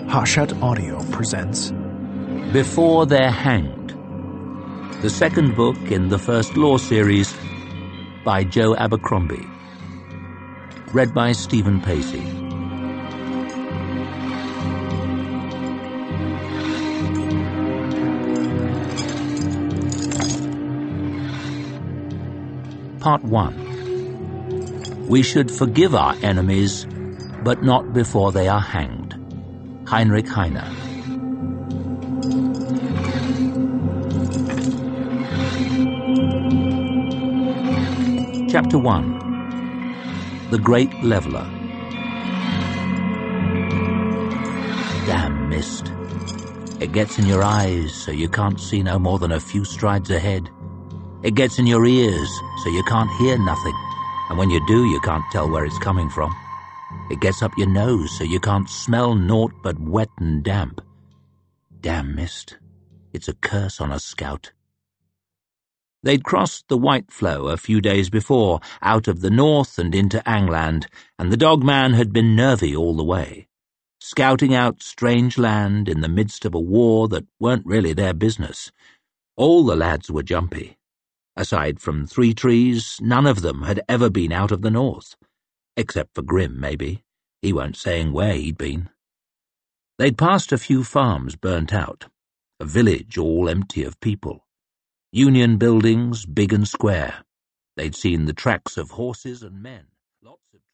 Hachette Audio presents Before They're Hanged, the second book in the first law series by Joe Abercrombie. Read by Stephen Pacey. Part 1. We should forgive our enemies, but not before they are hanged. Heinrich Heine. Chapter 1. The Great Leveler. Damn mist. It gets in your eyes so you can't see no more than a few strides ahead. It gets in your ears so you can't hear nothing, and when you do, you can't tell where it's coming from. It gets up your nose so you can't smell naught but wet and damp. Damn mist. It's a curse on a scout. They'd crossed the White Flow a few days before, out of the north and into Angland, and the dogman had been nervy all the way, scouting out strange land in the midst of a war that weren't really their business. All the lads were jumpy. Aside from Three Trees, none of them had ever been out of the north. Except for Grim, maybe. He weren't saying where he'd been. They'd passed a few farms burnt out, a village all empty of people, union buildings big and square. They'd seen the tracks of horses and men. Lots of